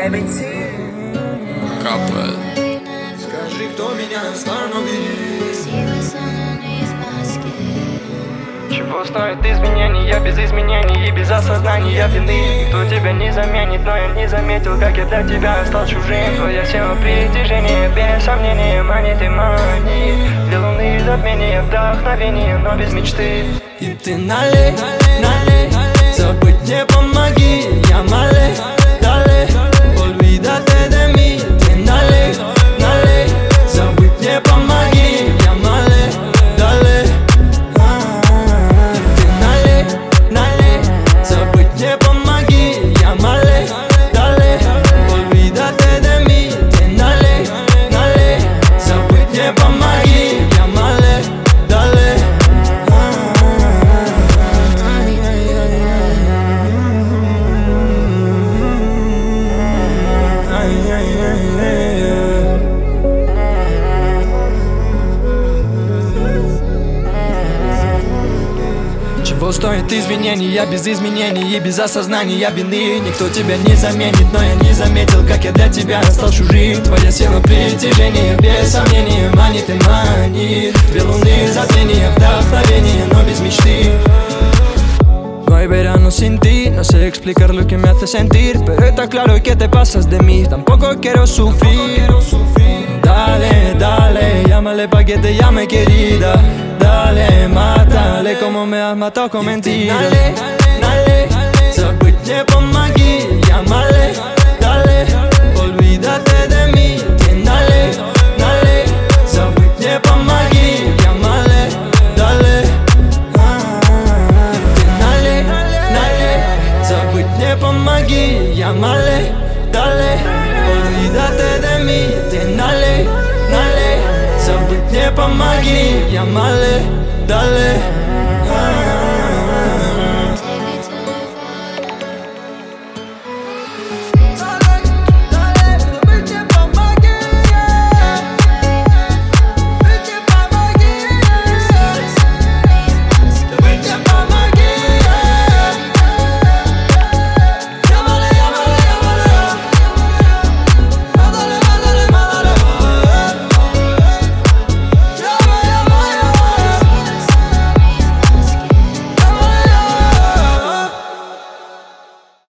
Капает. Скажи, кто меня остановит? Чего стоит изменения без изменений и без осознания вины? Никто тебя не заменит, но я не заметил, как я для тебя стал чужим. Твоя сила притяжения, без сомнения, манит и манит. Две луны затмения, вдохновение, но без мечты. И ты налей, налей, забыть не помоги. Я малей, далей, olvídate de mí. Ты налей, налей, забыть не помоги. Я малей, далей. Ты налей, налей, забыть не помоги. Я малей, далей, olvídate de mí. Ты налей, налей, забыть не помоги. Я малей, далей. Чего стоит извинения без изменений и без осознания вины? Никто тебя не заменит, но я не заметил, как я для тебя стал чужим. Твоя сила притяжения, без сомнения, манит и манит. Две луны затмения, вдохновение, но без мечты. No hay verano sin ti, no sé explicar lo que me hace sentir, pero está claro que te pasas de mí, tampoco quiero sufrir. Dale, dale, llámale pa' que te llame querida. Dale, mátale como me has matado con mentiras. Dale, dale, забыть не помоги. Llámale, dale, olvídate de mí. Dale, dale, забыть не помоги. Llámale, dale. Забыть не помоги, llámale, dale, olvídate de mí, ты налей, налей. Забыть не помоги, llámale, dale.